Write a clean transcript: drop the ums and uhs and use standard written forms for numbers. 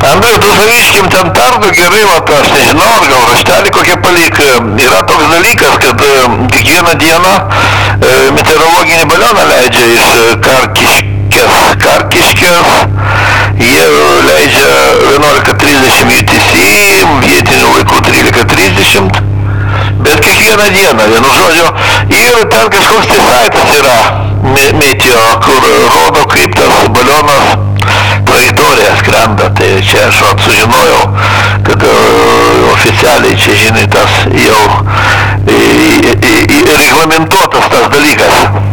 Andriu, tu sakykim, ten tardu gerai, aš nežinau, ar gal raštelį kokie palik. Yra toks dalykas, kad kiekvieną dieną meteorologinį balioną leidžia iš Karkiškės. Jie leidžia 11:30 UTC, vietinių laikų 13:30. Bet kiekvieną dieną, vienu žodžiu. Ir ten kažkoks tai saitas yra meteo, kur rodo, kaip tas balionas trajektorija skrenda. Tai čia aš sužinojau, kad oficialiai čia, žinai, tas jau reglamentuotas tas dalykas.